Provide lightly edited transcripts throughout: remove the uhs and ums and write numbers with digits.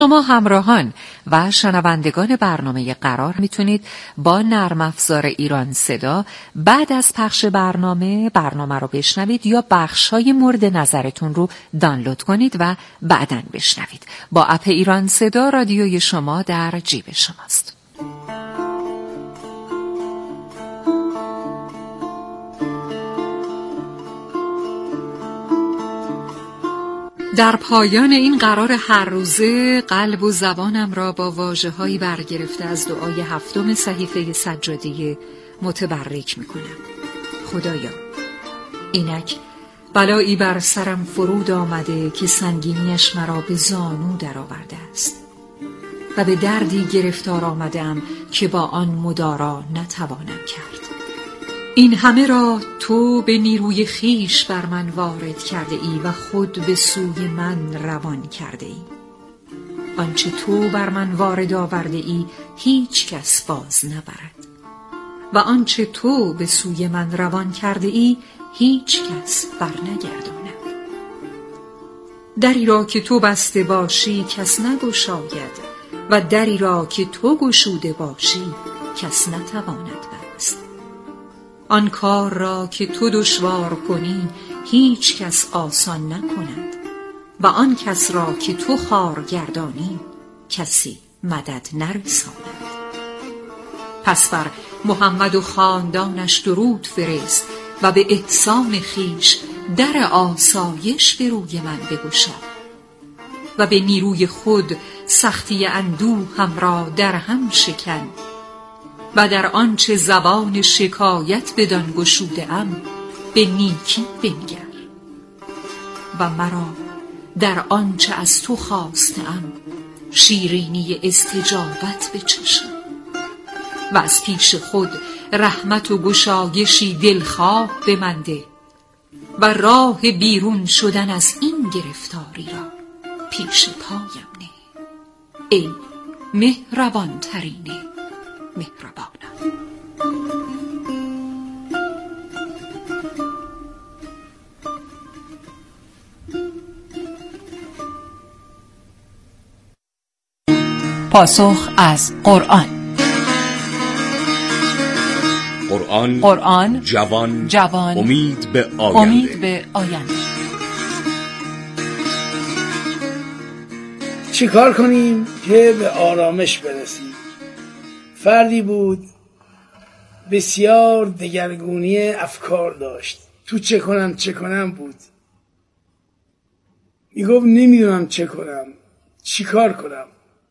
شما همراهان و شنوندگان برنامه قرار میتونید با نرم افزار ایران صدا بعد از پخش برنامه رو بشنوید یا بخش‌های مورد نظرتون رو دانلود کنید و بعداً بشنوید. با اپ ایران صدا رادیوی شما در جیب شماست. در پایان این قرار هر روزه قلب و زبانم را با واژه‌هایی برگرفته از دعای 7 صحیفه سجادی متبرک می‌کنم. خدایا، اینک بلایی بر سرم فرود آمده که سنگینیش مرا به زانو درآورده است و به دردی گرفتار آمدم که با آن مدارا نتوانم کرد. این همه را تو به نیروی خیش بر من وارد کرده ای و خود به سوی من روان کرده ای. آنچه تو بر من وارد آورده ای هیچ کس باز نبرد و آنچه تو به سوی من روان کرده ای هیچ کس بر نگرداند. دری را که تو بسته باشی کس نگشاید و دری را که تو گشوده باشی کس نتواند بست. آن کار را که تو دشوار کنی هیچ کس آسان نکند و آن کس را که تو خوار گردانی کسی مدد نرساند. پس بر محمد و خاندانش درود فرست و به احسان خیش در آسایش به روی من بگشا و به نیروی خود سختی اندوهم را در هم شکن و در آنچه زبان شکایت بدان گشوده ام به نیکی بنگر و مرا در آنچه از تو خواسته ام شیرینی استجابت بچشم و از پیش خود رحمت و گشایشی دلخواه به من ده و راه بیرون شدن از این گرفتاری را پیش پایم نه. ای مهربان ترین مهربانم. پاسخ از قرآن. قرآن جوان امید به آینده. چی کار کنیم که به آرامش برسیم؟ فردی بود بسیار دگرگونی افکار داشت. تو چه کنم بود. میگفت نمیدونم چه کنم، چی کار کنم.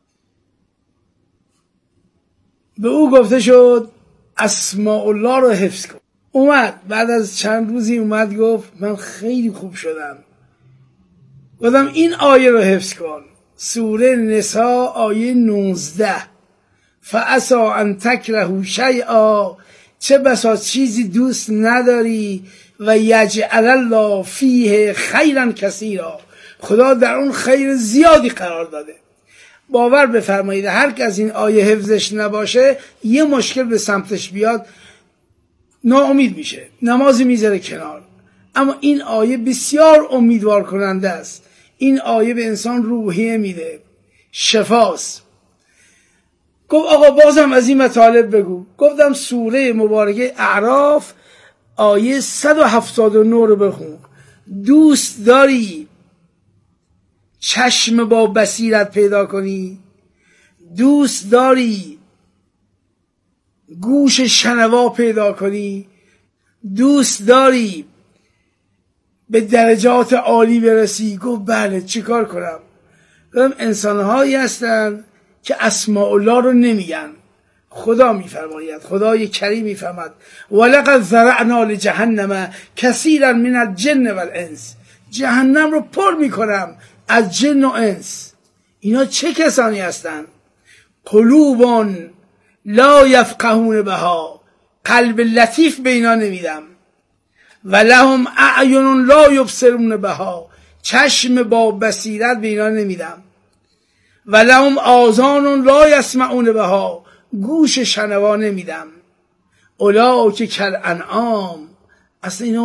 به او گفته شد اسماء الله رو حفظ کن. اومد بعد از چند روزی گفت من خیلی خوب شدم. گفتم این آیه رو حفظ کن، سوره نساء آیه 19. فعسا ان تکرهوا شیئا، چه بسا چیزی دوست نداری و یجعل الله فیه خیرا کثیرا، خدا در اون خیر زیادی قرار داده. باور بفرمایید هر که از این آیه حفظش نباشه یه مشکل به سمتش بیاد ناامید میشه، نمازی میذاره کنار. اما این آیه بسیار امیدوار کننده است. این آیه به انسان روحیه میده، شفاست. گفت آقا بازم از این مطالب بگو. گفتم سوره مبارکه اعراف آیه 179 رو بخون. دوست داری چشم با بصیرت پیدا کنی؟ دوست داری گوش شنوا پیدا کنی؟ دوست داری به درجات عالی برسی؟ گفت بله. چی کار کنم؟ گفتم انسانهایی هستن که اسماء الله رو نمیگن. خدا میفرماید، خدای کریم میفرماید ولقد ذرأنا لجهنم کثیرا من الجن والانس، جهنم رو پر میکنم از جن و انس. اینا چه کسانی هستن؟ قلوبان لا یفقهون بها، قلب لطیف به اینا نمیدم. و لهم اعین لا یبصرون بها، چشم با بصیرت به اینا نمیدم. و لهم آذان لا یسمعون بها، گوش شنوا نمیدم. اولئک کالانعام، اصلا اینا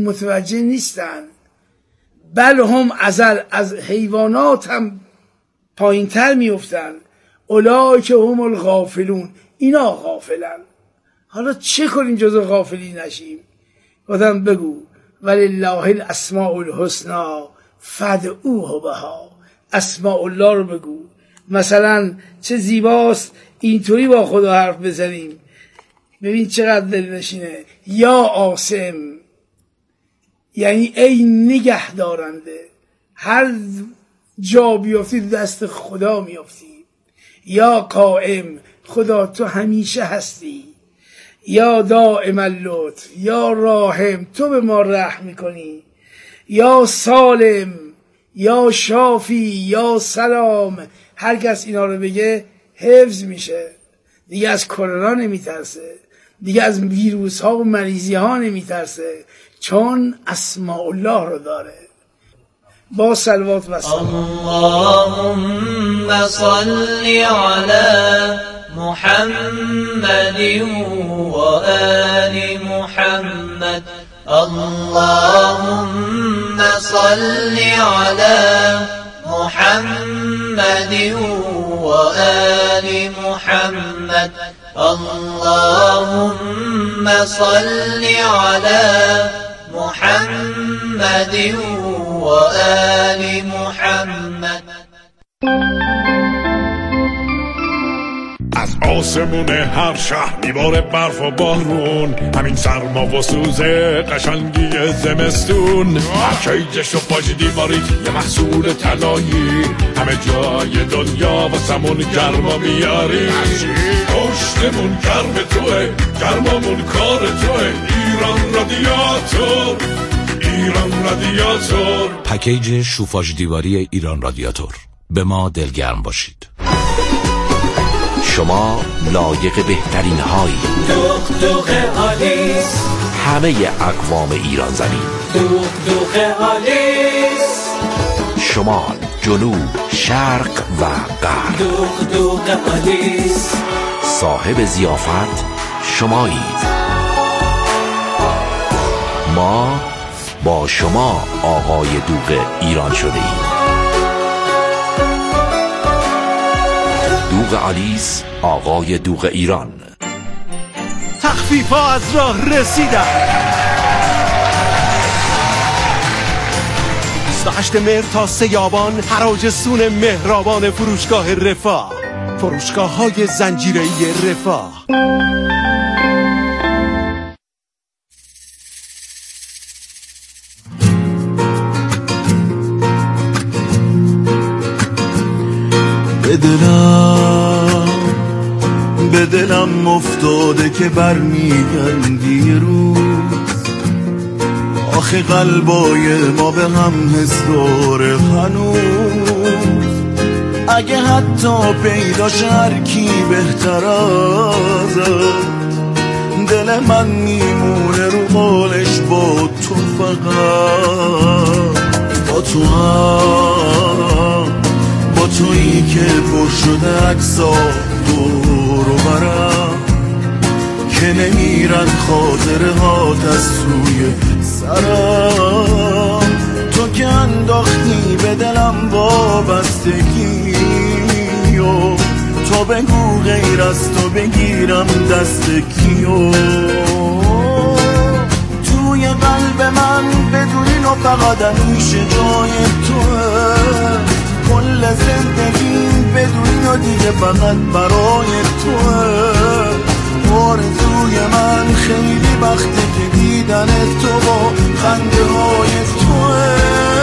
متوجه نیستن. بل هم از حیوانات هم پایین تر میفتن. اولئک هم الغافلون، اینا غافلن. حالا چه کنیم جز غافلی نشیم؟ گفتم بگو ولله الاسماء الحسنا فادعوه بها، اسماء الله رو بگو. مثلا چه زیباست اینطوری با خدا حرف بزنیم. ببین چقدر دلنشینه. یا عاصم، یعنی ای نگه دارنده، هر جا بیافتی دست خدا میافتی. یا قائم، خدا تو همیشه هستی. یا دائم اللطف، یا راحم، تو به ما رحم میکنی. یا سالم، یا شافی، یا سلام. هر کس اینا رو بگه حفظ میشه، دیگه از کرونا نمیترسه، دیگه از ویروس ها و مریضی ها نمیترسه، چون اسماء الله رو داره. با صلوات و سلام. اللهم صل علی محمد و آل محمد. اللهم صل علی محمد و آل محمد. اللهم صل علی محمد و آل محمد. از آسمون هر شهر میباره برف و بارون، همین سرما و سوز قشنگی زمستون. هر کیجش و پاج دیواری یه محصول طلایی، همه جای دنیا و سمون گرما میاری. پشتمون گرم توه، گرمامون کار توه. ایران رادیاتور، ایران رادیاتور. پکیج شوفاژ دیواری ایران رادیاتور. به ما دلگرم باشید. شما لایق بهترین هایی. دوغ آلیس، همه اقوام ایران زمین. دوغ آلیس. شمال، جنوب، شرق و غرب. دوغ آلیس. صاحب ضیافت شمایید. ما با شما آقای دوغ ایران شده ایم. دوغ آلیس، آقای دوغ ایران. تخفیف‌ها از راه رسیدن. 28 مهر تا 3 آبان حراج سون مهرابان فروشگاه رفاه. فروشگاه‌های زنجیره‌ای رفاه. به دلم افتاده که برمیگردی روز. آخه قلبای ما به هم حس داره هنوز. اگه حتی پیداش هر کی بهتر ازت، دل من میمونه رو قولش با تو، فقط با تو هم، با تویی که پر شده عکسا دور و برم، که نمیرن خاطره هات از توی سرم. تو که انداختی به دلم وابستگی و تو بگو غیر از تو بگیرم دست کیو. توی قلب من بدونین و فقط همیشه جای توه. کل زندگیم بدونین و دیگه فقط برای توه. آرزوی من خیلی وقته که دیدن تو با خنده های توه.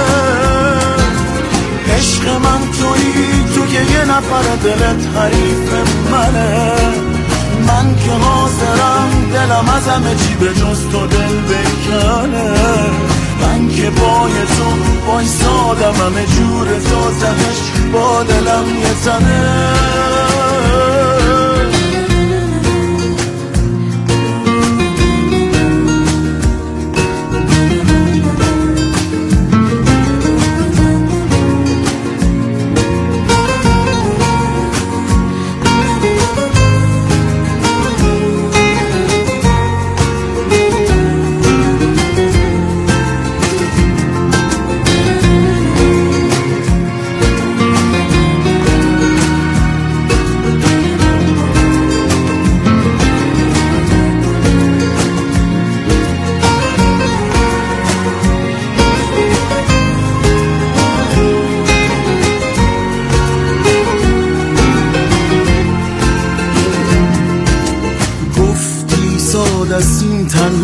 عشق من تویی، تو که یه نفر دلت حریف منه. من که حاضرم دلم از همه چی به جز تو دل بکنه. من که پای تو بایستادم همه جور تازهش با دلم یه تنه.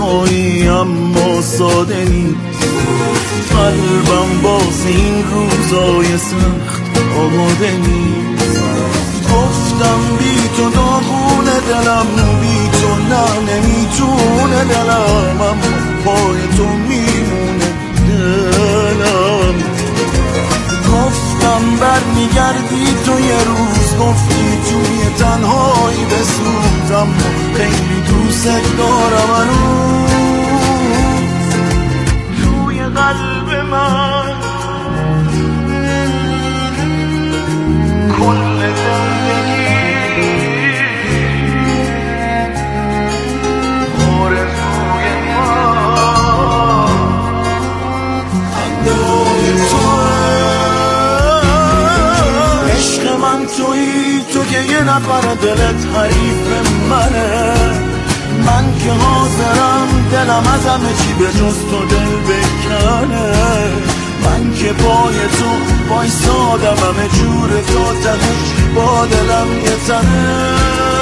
تنهایی اما ساده نیست. قلبم باز این روزای سخت آماده نیست. گفتم بی تو داغون دلم، بی تو نه نمیتونه دلم، اما پای تو میمونه دلم. گفتم برمیگردی تو یه روز، گفتی توی تنهایی بسوزم، خیلی دوست دارم هنوز توی قلب من کل زندگی آرزوی من خنده‌های توه. عشق من تویی تو که یه نفر دلت حریف منه، من که حاضرم دلم از همه چی به جز تو دل بکنه. من که پای تو وایسادم همه جور تو تهش با دلم یه تنه.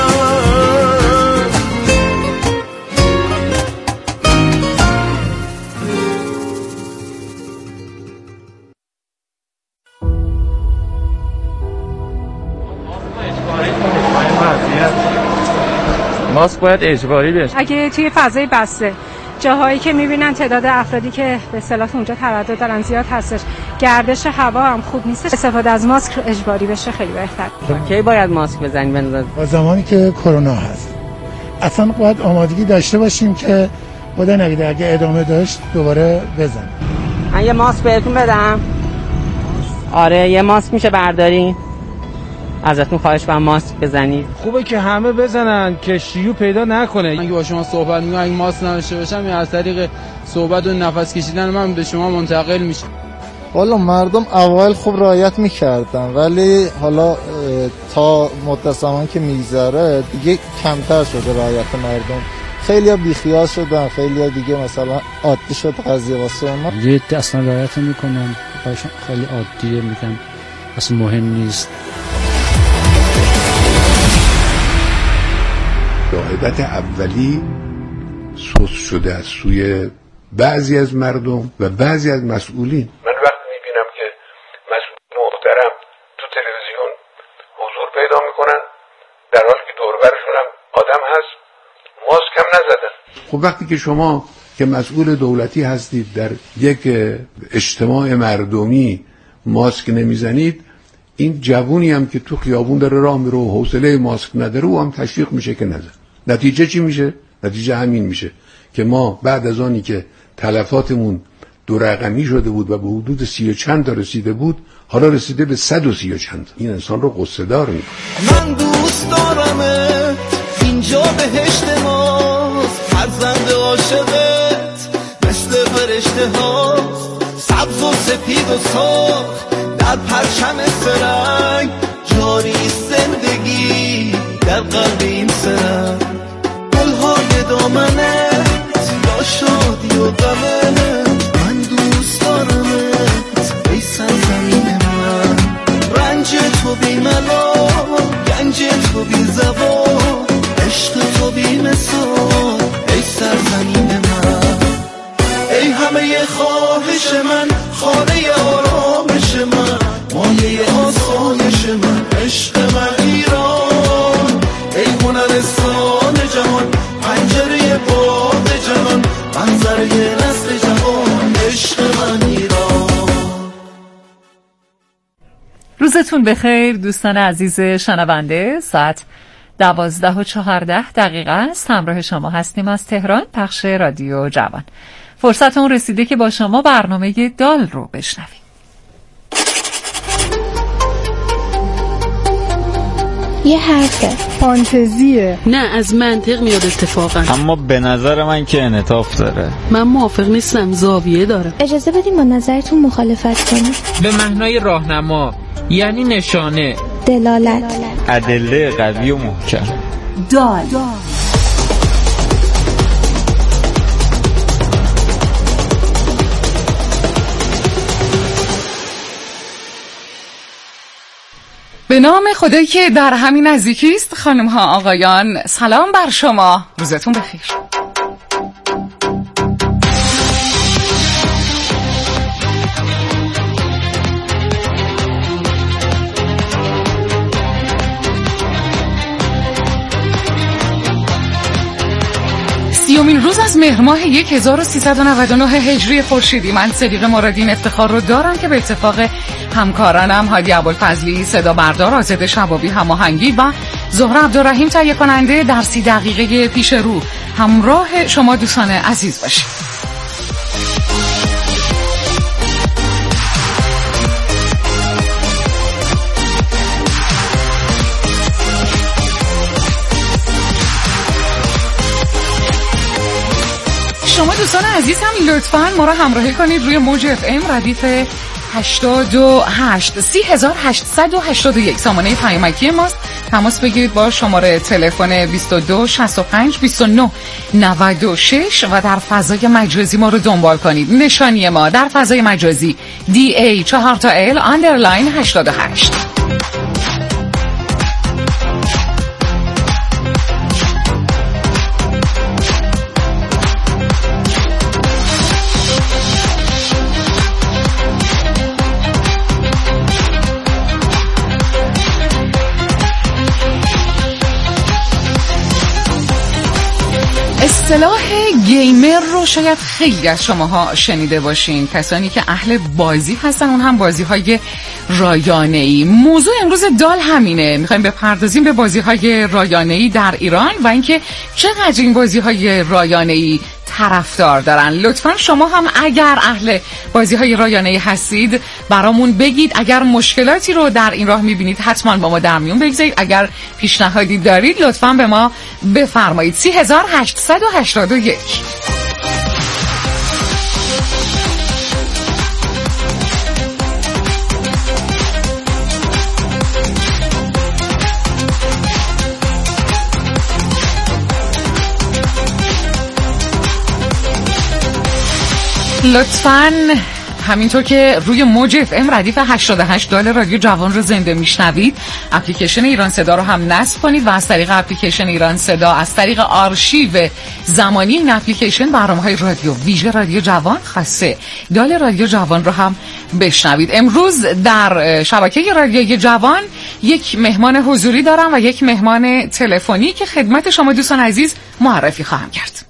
ماسک باید اجباری بشه. اگه توی فضای بسته جاهایی که میبینن تعداد افرادی که به اصطلاح اونجا تردد دارن زیاد هستش، گردش هوا هم خوب نیست، استفاده از ماسک اجباری بشه خیلی بهتر. کی باید ماسک بزنیم بنظر؟ با زمانی که کرونا هست اصلا باید آمادگی داشته باشیم که خدا نگیده اگه ادامه داشت دوباره بزنیم. من یه ماسک بهتون بدم؟ آره یه ماسک میشه بردارین؟ ازتون خواهش کنم ماسک بزنید. خوبه که همه بزنن که شیوع پیدا نکنه. اگه با شما صحبت میکنم اگه ماسک نداشته باشم یا از طریق صحبت و نفس کشیدن من به شما منتقل میشه. والا مردم اول خوب رعایت میکردن ولی حالا تا مدت زمان که میگذره دیگه کمتر شده رعایت مردم. خیلی‌ها بیخیال شدن، خیلی‌ها دیگه مثلا عادی شد قضیه واسه اونا. یه اصلا رعایت میکنن، خیلی عادیه، میگن اصلا مهم نیست. شاهدت اولی سوس شده از سوی بعضی از مردم و بعضی از مسئولین. من وقتی میبینم که مسئول محترم تو تلویزیون حضور پیدا میکنن در حالی که دور برشون هم آدم هست ماسک هم نزدن. خب وقتی که شما که مسئول دولتی هستید در یک اجتماع مردمی ماسک نمیزنید، این جوونی هم که تو خیابون داره راه میره و حوصله ماسک نداره او هم تشویق میشه که نزن. نتیجه چی میشه؟ نتیجه همین میشه که ما بعد از آنی که تلفاتمون 2 رقمی شده بود و به حدود 30 و چند تا رسیده بود، حالا رسیده به 130 و چند. این انسان رو غصه دار میکنه. من دوست دارمت، اینجا بهشت ماست، فرزند عاشقت مثل فرشته هاست، سبز و سپید و سرخ در پرچم سرنگ، جاری زندگی در قلب این سرنگ، گلهای دامنت یا شادی و غمت، من دوست دارمت ای سرزمین من، رنج تو بی ملال، گنج تو بی زبان، عشق تو بی مثال ای سرزمین من، ای همه خواهش من، خانه آرامش من، مایه آسایش من، عشق من ایران، ای هنرستان جهان، پنجره باد جهان، منظره نسل جهان، عشق من ایران. روزتون بخیر دوستان عزیز شنونده. ساعت 12:14 است. همراه شما هستیم از تهران، پخش رادیو جوان. فرصت اون رسیده که با شما برنامه دال رو بشنویم. یه حرفه، فانتزیه، نه از منطق میاد اتفاقا، اما به نظر من که انعطاف داره. من موافق نیستم، زاویه داره. اجازه بدیم با نظرتون مخالفت کنیم. به معنای راهنما، یعنی نشانه، دلالت، ادله قوی و محکم. دال به نام خدایی که در همین نزدیکی است. خانم ها آقایان، سلام بر شما، روزتون بخیر. 30مین روز از مهر ماه 1399 هجری خورشیدی. من صدیقه مرادی افتخار رو دارم که به اتفاق همکارانم هادی ابوالفضلی صدا بردار، آزاده شبابی هماهنگی و زهره عبدالرحیم تهیه کننده در 30 دقیقه پیش رو همراه شما دوستان عزیز باشید. شما دوستان عزیز هم لطفاً ما را همراهی کنید روی موج اف ام ردیف 88 3881 سامانه پیامکی ماست. تماس بگیرید با شماره تلفن 22 65 29 96 و در فضای مجازی ما رو دنبال کنید. نشانی ما در فضای مجازی DA4L_88. اصطلاح گیمر رو شاید خیلی از شماها شنیده باشین، کسانی که اهل بازی هستن، اون هم بازی‌های رایانه‌ای. موضوع امروز دال همینه، می‌خوایم بپردازیم به بازی‌های رایانه‌ای در ایران و اینکه چقدر این بازی‌های رایانه‌ای طرفدار دارن. لطفاً شما هم اگر اهل بازی‌های رایانه‌ای هستید برامون بگید. اگر مشکلاتی رو در این راه می‌بینید حتماً با ما در میون بگذارید. اگر پیشنهادی دارید لطفاً به ما بفرمایید. 3881. لطفاً همینطور که روی موج اف ام ردیف 88 دال رادیو جوان رو زنده میشنوید، اپلیکیشن ایران صدا رو هم نصب کنید و از طریق اپلیکیشن ایران صدا، از طریق آرشیو زمانی این اپلیکیشن برنامه‌های رادیو ویژه رادیو جوان خاصه دال رادیو جوان رو هم بشنوید. امروز در شبکه رادیوی جوان یک مهمان حضوری دارم و یک مهمان تلفنی که خدمت شما دوستان عزیز معرفی خواهم کرد.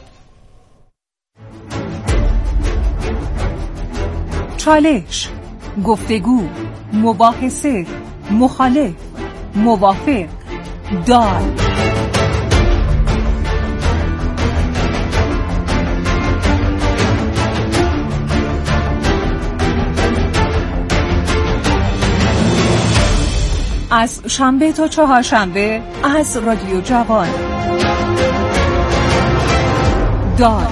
چالش، گفتگو، مباحثه، مخالف، موافق، دال. از شنبه تا چهارشنبه از رادیو جوان. دال.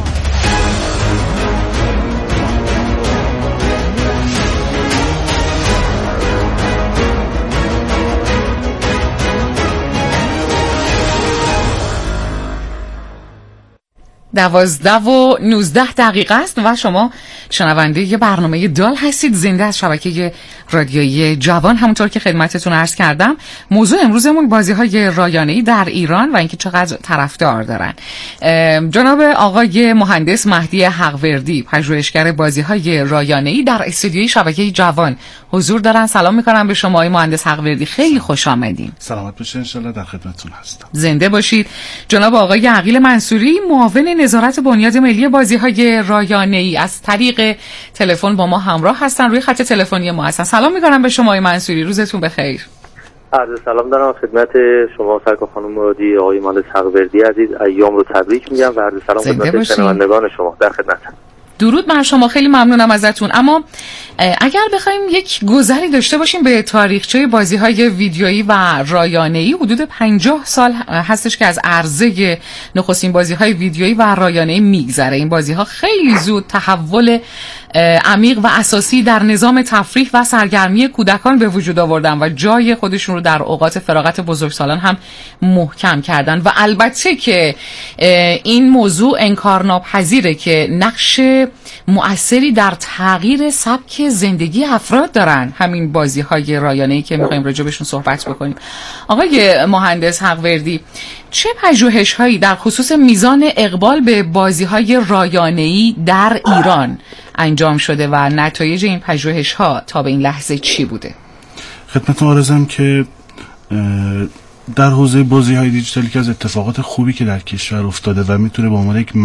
دوازده و 19 دقیقه است و شما شنونده یه برنامه دال هستید زنده از شبکه رادیویی جوان. همونطور که خدمتتون عرض کردم موضوع امروزمون بازی‌های رایانه‌ای در ایران و اینکه چقدر طرفدار دارن. جناب آقای مهندس مهدی حقوردی، پژوهشگر بازی‌های رایانه‌ای در استودیوی شبکه جوان حضور دارن. سلام می‌کنم به شما آقای مهندس حقوردی، خیلی خوش آمدین. سلامت باشید، ان شاءالله در خدمتتون هستم. زنده باشید. جناب آقای عقیل منصوری، معاون نظارت بنیاد ملی بازی‌های رایانه‌ای، از طریق تلفن با ما همراه هستن، روی خط تلفنی ما هستن. سلام می‌کنم به شما آقای منصوری، روزتون بخیر. عرض سلام دارم خدمت شما سرکار خانم مرادی، آقای مهندس حقوردی عزیز، ایام رو تبریک میگم و عرض سلام خدمت شنوندگان شما، در خدمتم. درود بر شما، خیلی ممنونم ازتون. اما اگر بخوایم یک گذری داشته باشیم به تاریخچه بازی‌های ویدیویی و رایانه‌ای، حدود 50 سال هستش که از عرضه نخستین بازی‌های ویدیویی و رایانه‌ای میگذره. این بازی‌ها خیلی زود تحول عمیق و اساسی در نظام تفریح و سرگرمی کودکان به وجود آوردن و جای خودشون رو در اوقات فراغت بزرگسالان هم محکم کردن. و البته که این موضوع انکارناپذیره که نقش مؤثری در تغییر سبک زندگی افراد دارن همین بازی‌های رایانه‌ای که می‌خوایم راجع بهشون صحبت بکنیم. آقای مهندس حقوردی، چه پژوهش‌هایی در خصوص میزان اقبال به بازی‌های رایانه‌ای در ایران انجام شده و نتایج این پژوهش‌ها تا به این لحظه چی بوده؟ خدمتتون عرضم که در حوزه بازی‌های دیجیتالی که از اتفاقات خوبی که در کشور افتاده و میتونه به عنوان یک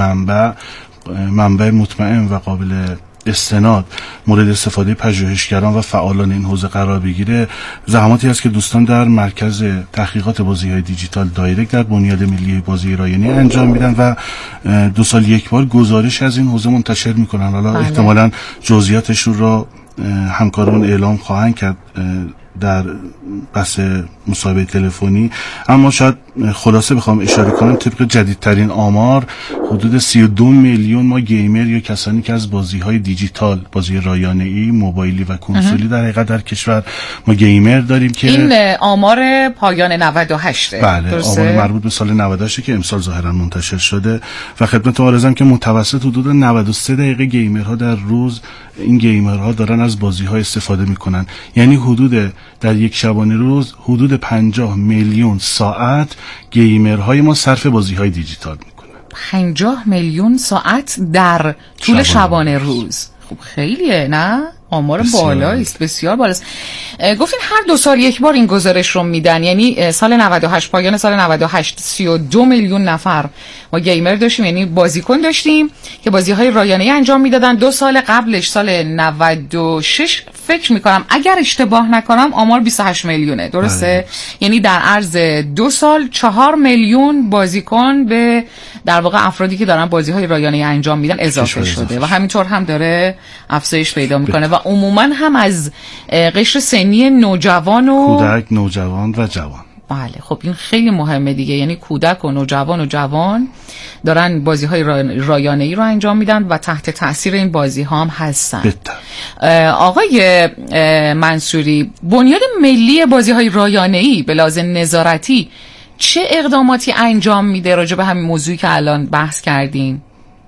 منبع مطمئن و قابل استناد مورد استفاده پژوهشگران و فعالان این حوزه قرار بگیره، زحماتی است که دوستان در مرکز تحقیقات بازی‌های دیجیتال دایرکت در بنیاد ملی بازی رایانه‌ای انجام میدن و 2 سال یک بار گزارش از این حوزه منتشر میکنن. حالا احتمالاً جزئیاتش رو همکاران اعلام خواهند کرد در بحث مصاحبه تلفنی، اما شاید خلاصه بخوام اشاره کنم طبق جدیدترین آمار حدود 32 میلیون ما گیمر یا کسانی که از بازی‌های دیجیتال، بازی رایانه‌ای، موبایلی و کنسولی در حقیقت در کشور ما گیمر داریم که این آمار پایان 98 بله درسته؟ آمار مربوط به سال 98 که امسال ظاهرا منتشر شده و خدمت عرضم که متوسط حدود 93 دقیقه گیمرها در روز این گیمرها دارن از بازی‌ها استفاده میکنن، یعنی حدود در یک شبانه روز حدود 50 میلیون ساعت گیمرهای ما صرف بازی‌های دیجیتال میکنن. 50 میلیون ساعت در طول شبانه روز. خب خیلیه نه؟ آمار بالایی است، بسیار بالاست. گفتین هر 2 سال یک بار این گزارش رو میدن، یعنی سال 98 پایان سال 98 32 میلیون نفر ما گیمر داشتیم، یعنی بازیکن داشتیم که بازی‌های رایانه‌ای انجام میدادن. 2 سال قبلش سال 96 فکر میکنم اگر اشتباه نکنم آمار 28 میلیونه، درسته؟ یعنی در عرض 2 سال 4 میلیون بازیکن به در واقع افرادی که دارن بازی‌های رایانه‌ای انجام میدن اضافه شده و همینطور هم داره افزایش پیدا میکنه و عموما هم از قشر سنی نوجوان و کودک، نوجوان و جوان. بله خب این خیلی مهمه دیگه، یعنی کودک و نوجوان و جوان دارن بازی‌های رایانه‌ای رو انجام میدن و تحت تأثیر این بازی‌ها هم هستن. آقای منصوری، بنیاد ملی بازی‌های رایانه‌ای به لحاظ نظارتی چه اقداماتی انجام میده راجع به همین موضوعی که الان بحث کردیم؟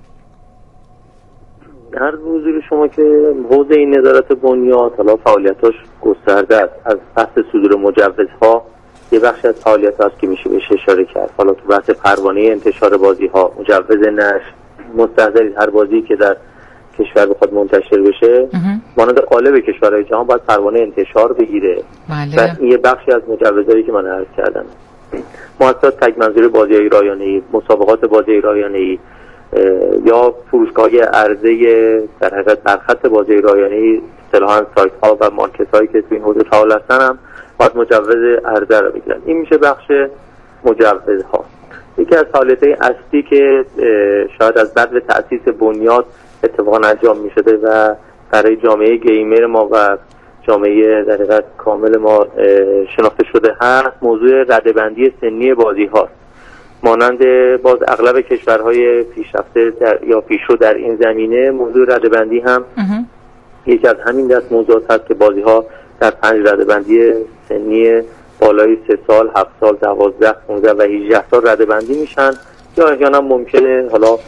هر حضور شما که حوزه این نظارت بنیاد حالا فعالیتاش گسترده است. از بحث صدور مجوزها یه بخش از فعالیت هست که میشه بهش اشاره کرد. حالا تو بحث پروانه انتشار بازی‌ها، مجوز نشر، مستحضرید هر بازی که در کشور بخواد منتشر بشه مانند قالب کشورهای جهان باید پروانه انتشار بگیره. و این یه بخشی از مجوزهایی که من عرض کردم. مؤسسات تگ منظور بازی‌های رایانه‌ای، مسابقات بازی رایانه‌ای یا فروشگاه‌های عرضه در حقیقت برخط بازی رایانه‌ای، اصطلاحاً سایت‌ها و مارکت‌هایی که تو این حوزه فعال هستن هم باید مجوز عرضه رو بگیرن. این میشه بخش مجوزها. یکی از فعالیت‌های اصلی که شاید از بعد تأسیس بنیاد اتفاقا انجام می‌شده و برای جامعه گیمر ما و جامعه در حقیقت کامل ما شناخته شده هست، موضوع رده‌بندی سنی بازی‌هاست. مانند باز اغلب کشورهای پیشرفته یا پیشرو در این زمینه، موضوع رده‌بندی هم یکی از همین دست موضوعات هست که بازی‌ها در 5 رده‌بندی سنی بالای 3 سال، 7 سال، 12، 15 و 18 سال رده‌بندی میشن یا احیانا ممکنه حالا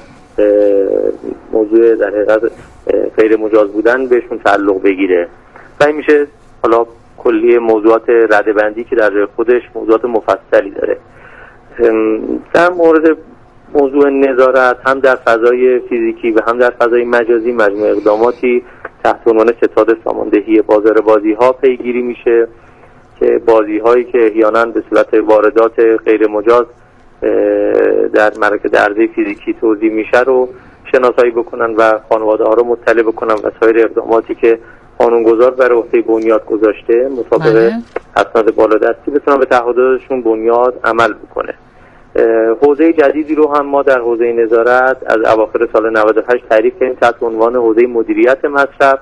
موضوع در حقیقت غیر مجاز بودن بهشون تعلق بگیره و این میشه حالا کلی موضوعات رده‌بندی که در خودش موضوعات مفصلی داره. در مورد موضوع نظارت هم در فضای فیزیکی و هم در فضای مجازی مجموعه اقداماتی تحت عنوان ستاد ساماندهی بازار بازی‌ها پیگیری میشه که بازی‌هایی که احیانا به صورت واردات غیر مجاز در مراکز عرضه فیزیکی توزیع میشه رو شناسایی بکنن و خانواده‌ها رو مطلع بکنن و سایر اقداماتی که قانونگذار بر عهده بنیاد گذاشته مطابق اسناد بالادستی بتونن به تعهداتشون بنیاد عمل بکنه. حوزه جدیدی رو هم ما در حوزه نظارت از اواخر سال 98 تعریف کردیم تحت عنوان حوزه مدیریت مصرف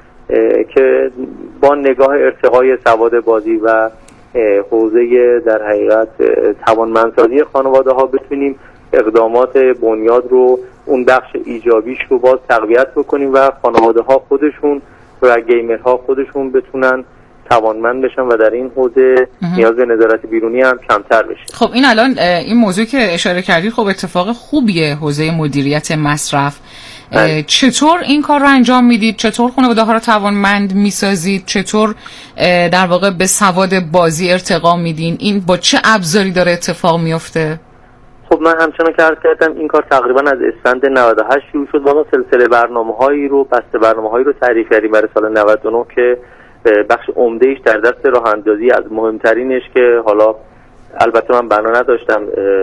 که با نگاه ارتقای سواد بازی و حوزه در حقیقت توانمندسازی خانواده‌ها بتونیم اقدامات بنیاد رو اون بخش ایجابیش رو باز تقویت بکنیم و خانواده‌ها خودشون و گیمرها خودشون بتونن توانمند بشن و در این حوزه نیاز به نظارت بیرونی هم کمتر بشه. خب این الان این موضوع که اشاره کردید خب اتفاق خوبیه، حوزه مدیریت مصرف. چطور این کار رو انجام میدید؟ چطور خانواده‌ها رو توانمند میسازید؟ چطور در واقع به سواد بازی ارتقا میدین؟ این با چه ابزاری داره اتفاق میفته؟ خب من همچنان که عرض کردم این کار تقریبا از اسفند 98 شروع شد و ما سلسله برنامه‌هایی رو تعریف کردیم برای سال 99 که بخش عمده‌ایش در دست راه اندازی از مهمترینش که حالا البته من بنا نداشتم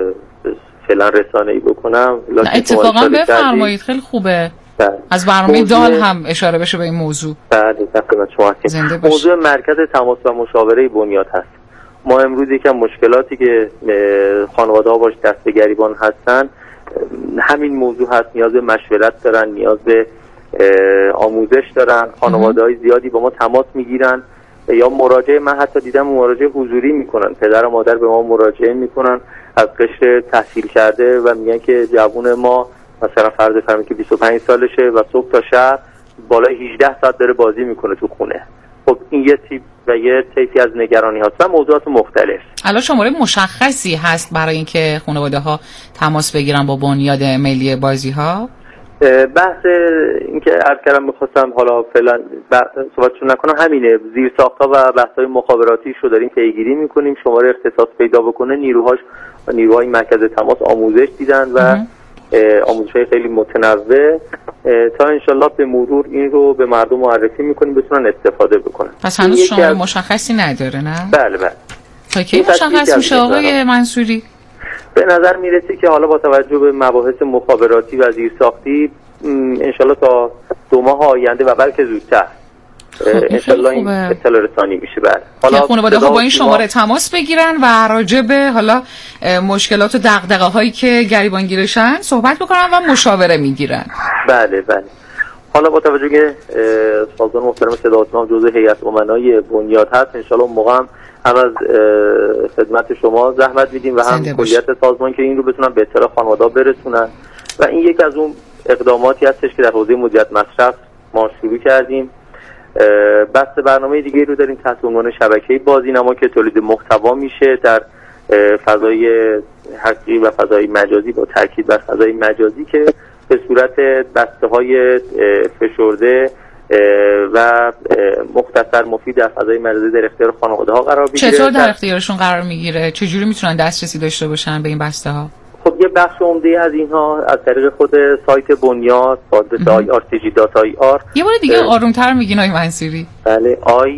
فعلا رسانه‌ای بکنم. اتفاقا بفرمایید، خیلی خوبه. از برنامه دال هم اشاره بشه به این موضوع. بله تقریبا شما موضوع مرکز تماس و مشاوره بنیاد هست. ما امروز یکم مشکلاتی که خانواده‌ها باش دست به گریبان هستن همین موضوع هست. نیاز به مشورت دارن، نیاز به آموزش دارن. خانواده‌های زیادی با ما تماس میگیرن یا مراجعه، من حتی دیدم مراجعه حضوری میکنن، پدر و مادر به ما مراجعه میکنن از قشر تحصیل کرده و میگن که جوون ما مثلا فرض فرمی که 25 سالشه و صبح تا شب بالای 18 ساعت داره بازی میکنه تو خونه. خب این یه تیپ و یه طیفی از نگرانی هست و موضوعات مختلف. الان شماره مشخصی هست برای اینکه خانواده ها تماس بگیرن با بنیاد ملی بازی ها؟ بحث اینکه عرض کردم میخواستم حالا فعلا صحبتشون نکنم همینه. زیر ساخت‌ها و بحث‌های مخابراتیش رو داریم پیگیری میکنیم. شماره اختصاص پیدا بکنه نیروهای مرکز تماس آموزش دیدن و آموزش‌های خیلی متنوع تا انشالله به مرور این رو به مردم معرفی میکنیم بتونن استفاده بکنن. پس هنوز شماره مشخصی نداره نه؟ بله. تا کی مشخص میشه آقای منصوری؟ به نظر میرسه که حالا با توجه به مباحث مخابراتی و زیرساختی انشالله تا 2 ماه آینده و بلکه زودتر انشالله این اطلاع رسانی میشه. بعد حالا خانواده ها با این شماره تماس بگیرن و راجع به حالا مشکلات و دغدغه هایی که گریبانگیرشن صحبت بکنن و مشاوره میگیرن. بله. حالا با توجه که سازمان محترم صدا و سیما جزء هیئت امنای بنیاد هست انشالله موقع هم از خدمت شما زحمت میدیم و هم کلیت سازمان که این رو بتونن به اطلاع خانواده برسونن و این یکی از اون اقداماتی هستش که در حوزه مدیریت مصرف ما شروع کردیم. بحث برنامه دیگه رو داریم تحت عنوان شبکه بازینما که تولید محتوا میشه در فضای حقیقی و فضای مجازی با تاکید بر فضای مجازی که به صورت بسته‌های فشرده و مختصر مفید در فضای مجازی در اختیار خانواده ها قرار میگیره. چطور در اختیارشون قرار میگیره؟ چجوری میتونن دسترسی داشته باشن به این بسته ها؟ خب یه بخش عمده از اینها از طریق خود سایت بنیاد آدرس ircg.ir. یه بار دیگه آرومتر میگین آقای منصوری. بله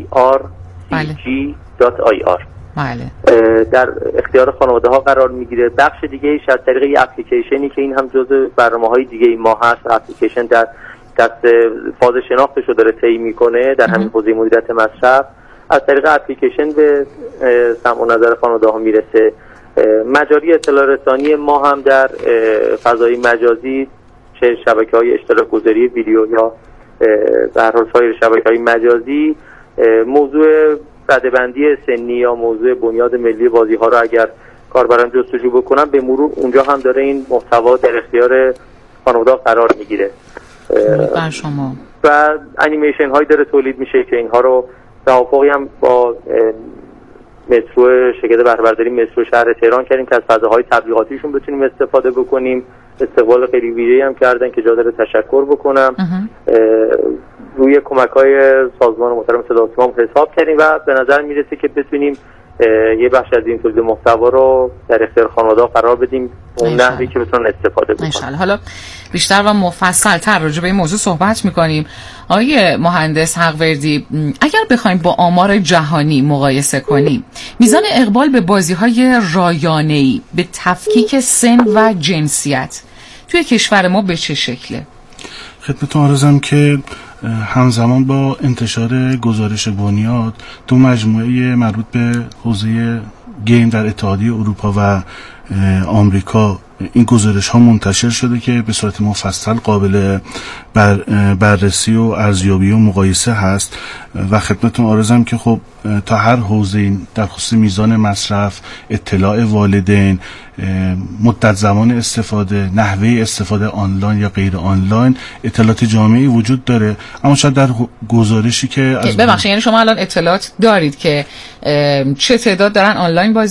ircg.ir. بله. در اختیار خانواده ها قرار میگیره. بخش دیگه ایش از طریق یه اپلیکیشنی که این هم جزء برنامه‌های دیگه ما هست. اپلیکیشن در دست فاز شناختش رو داره طی میکنه در همین حوزه مدیریت مصرف. از طریق اپلیکیشن به سمع و نظر خانواده ها میرسه. مجاری اطلاع رسانی ما هم در فضای مجازی چه شبکه‌های اشتراک گذاری ویدیو یا به هر حال سایر شبکه‌های مجازی موضوع رده‌بندی سنی یا موضوع بنیاد ملی بازی ها رو اگر کاربران جستجو بکنن به مرور اونجا هم داره این محتوا در اختیار خانواده قرار میگیره شما و انیمیشن هایی داره تولید میشه که اینها رو توافقی هم با مترو شرکت بهره‌برداری مترو شهر تهران کردیم که از فضاهای تبلیغاتیشون بتونیم استفاده بکنیم. استقبال خیلی ویژه‌ای هم کردن که جا داره تشکر بکنم. روی کمک‌های سازمان محترم صدا و سیما حساب کردیم و به نظر میرسه که بتونیم یه بخش از این تولید محتوا رو در اختیار خانواده‌ها قرار بدیم اون نحوی که بتونن استفاده بکنن. انشالله. حالا بیشتر و مفصل‌تر راجع به این موضوع صحبت می‌کنیم. آقای مهندس حقوردی، اگر بخوایم با آمار جهانی مقایسه کنیم میزان اقبال به بازی‌های رایانه‌ای به تفکیک سن و جنسیت توی کشور ما به چه شکله؟ خدمتتون عرضم که همزمان با انتشار گزارش بنیاد دو مجموعه مربوط به حوزه گیم در اتحادیه اروپا و آمریکا این گزارش ها منتشر شده که به صورت مفصل قابل بررسی و ارزیابی و مقایسه هست و خدمتتون عرضم که خب تا هر حوزه در خصوص میزان مصرف، اطلاع والدین، مدت زمان استفاده، نحوه استفاده آنلاین یا غیر آنلاین اطلاعات جامعی وجود داره. اما شاید در گزارشی که ببخشید یعنی شما الان اطلاعات دارید که چه تعداد دارن آنلاین بازی